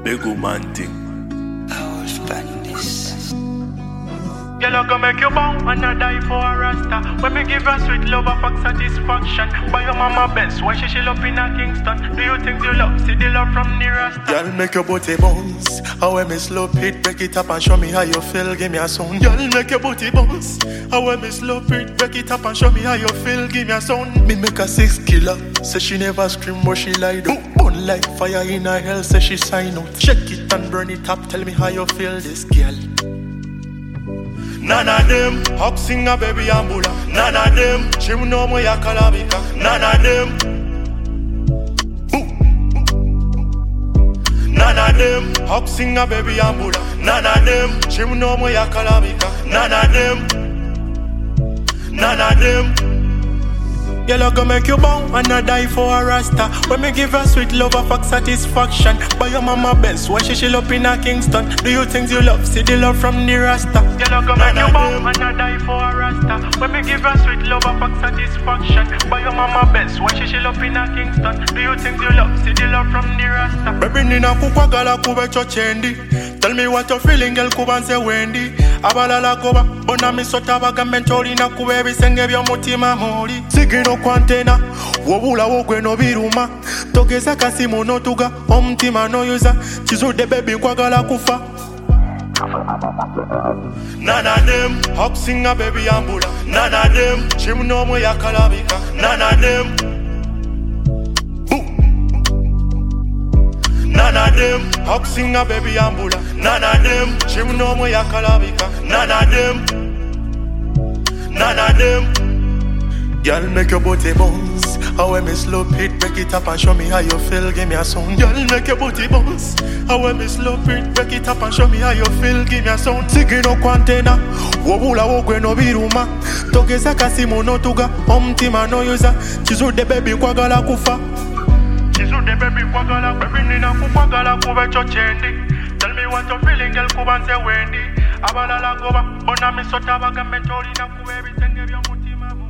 Big woman thing. I will find this. Girl, I go make you bound and I die for a rasta. When me give her sweet love, I fuck satisfaction. Buy your mama best when she up in a Kingston. Do you think you love? See the love from the rasta. Girl, make your booty bounce. How when me slow it, break it up and show me how you feel. Give me a sound. Girl, make your booty bounce. How when me slow it, break it up and show me how you feel. Give me a sound. Me make a 6 killer. Say she never scream, but she lied up. Burn like fire in her hell. Say she sign out. Shake it and burn it up. Tell me how you feel, this girl. None of them hop singer baby ambula. None of them chim no mo ya kalabika. None of them. None of them hop singer baby ambula. None of them chim no mo ya kalabika. None of them. None of them. Girl, I go make you bound and I die for a rasta. When me give her sweet love, I fuck satisfaction. Buy your mama best when she up in a Kingston. Do you things you love? See the love from the rasta. Girl, I go make you bound and I die for a rasta. When me give her sweet love, I fuck satisfaction. Buy your mama best when she up in a Kingston. Do you things you love? See the love from the rasta. Baby nina kukwa gala kube chochendi. Tell me what you feeling, girl, kuban se wendi. Abalala koba, bona mi sota baga mentori na kube bisenge bya mutima mori. Sigino kwantena, wobula wogwe no biruma. Togeza kasimu no tuga, omtima no yuza. Chizude baby kwa gala kufa. None of them hop singer baby ambula. None of them chim no mo ya kalabika. None of them. None of them hop singer baby ambula. None of them chim no mo ya kalabika. None of them. None of them. Girl, make your booty bounce. How when me slow it, break it up and show me how you feel. Give me a sound. Girl, make your booty bounce. How when me slow it, break it up and show me how you feel. Give me a sound. Sigino kwantena, wobula wogwe no biruma. Togeza kasimu no tuga, omtima no yuza. Chizude baby kwa gala kufa. Chizude baby kwa gala, baby nina kwa gala kuwe chochendi. Tell me what you feeling, girl, kuban se wendi. Abalala goba, bona mi sota baga mentori na kuwe bitenge bya mutima.